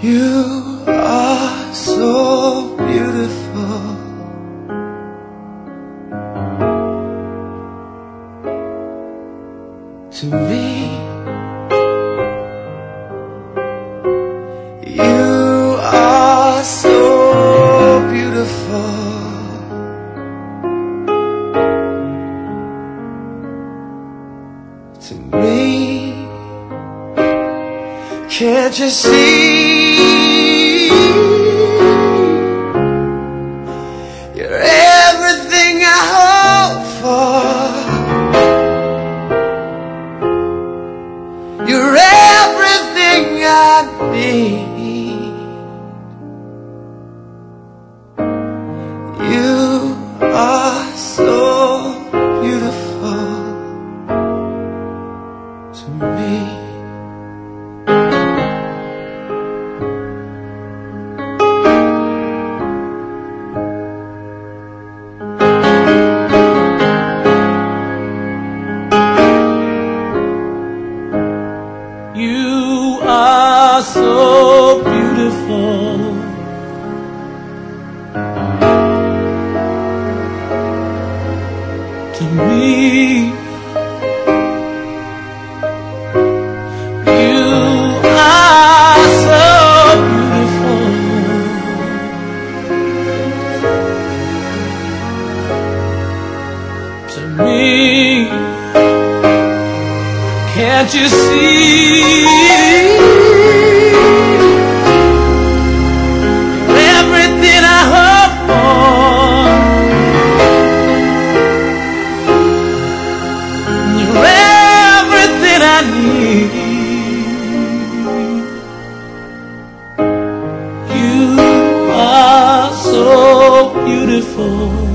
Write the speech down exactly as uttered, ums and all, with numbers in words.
You are so beautiful to me. You are so beautiful to me. Can't you see? You're everything I hope for. You're everything I need. You are so beautiful to me. You are so beautiful to me. You are so beautiful to me. Can't you see? You're everything I hope for. You're everything I need. You are so beautiful